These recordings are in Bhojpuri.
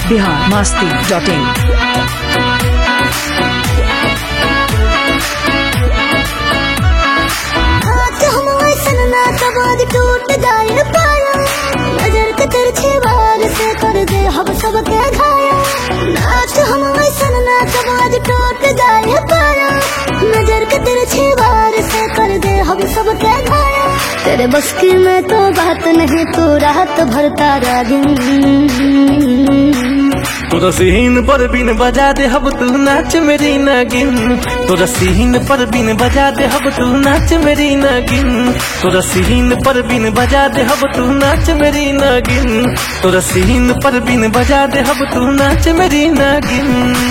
biharmasti.in। समाज टूट जाए पाया, नजर के तिरछे वार से कर दे हम सबके घाया। नाच हम ऐसन ना समाज टूट जाए पाया, नजर के तिरछे वार से कर दे हम सबके घाया। तेरे बस की में तो बात नहीं, तू रात भर तारा दिन। तोरा सीन पर बिन बजा दे हब तू नाच मेरी नागिन। तोरा सीन पर बिन बजा दे हब तू नाच मेरी नागिन। तोरा सीन पर बिन बजा दे हब तू नाच मेरी नागिन। तोरा सीन पर बिन बजा दे हब तू नाच मेरी नागिन।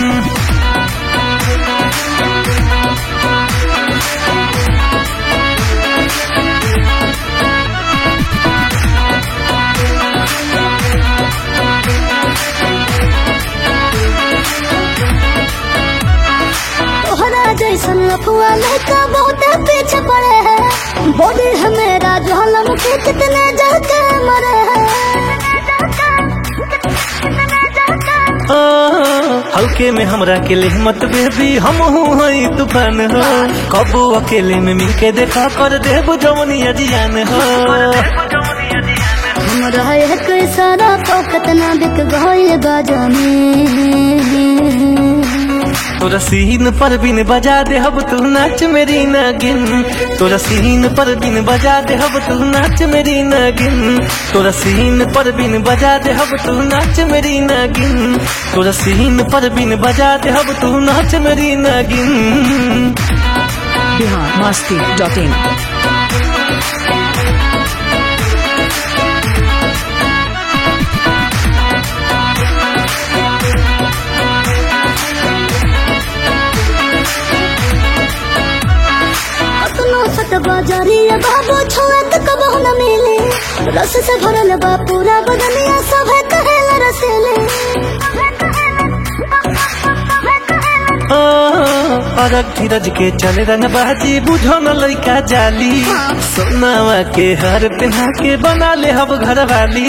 जैसन अफवाह लड़का बहुत पीछे पड़े हैं, बॉडी है मेरा जो हलम के कितने जाके मरे हैं। हल्के में हमरा के ले मत बेबी, हम हई तूफान हो। कबो अकेले में मिलके देखा कर देव जवनिया जियान हो। हमरा एक सारा पकत ना बिक गए बाजा में। तोरा सीन पर बिन बजा दे हब तू नाच मेरी नागिन। तोरा सीन पर बिन बजा दे हब तू नाच मेरी नागिन। तोरा सीन पर बिन बजा दे हब तू नाच मेरी नागिन। तोरा सीन पर बिन बजा दे हब तू नाच मेरी नागिन। biharmasti.in। बाजारिया बाबू छोड़ा तो कबो न मिले, रस से भरल बा पूरा बदनिया सब कहेला रसेले। अरग धीरज के चले रंग बाजी, बुझो न लइका जाली। सोनावा के हर पिन्हा के बना ले हब घर वाली।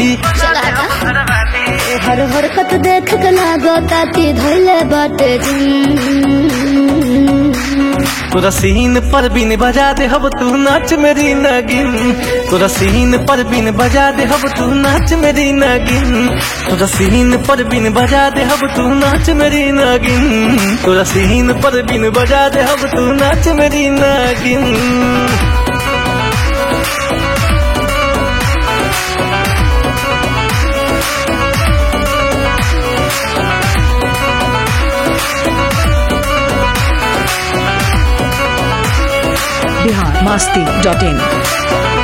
हर हरकत देख के लागता कि धैले बाटे तोरा सीन पर बिन बजा दे हब तू नाच मेरी नागिन। तोरा सीन पर बिन बजा दे हब तू नाच मेरी नागिन। तोरा सीन पर बिन बजा दे हब तू नाच मेरी नागिन। तोरा सीन पर बिन बजा दे हब तू नाच मेरी नागिन। biharmasti.in।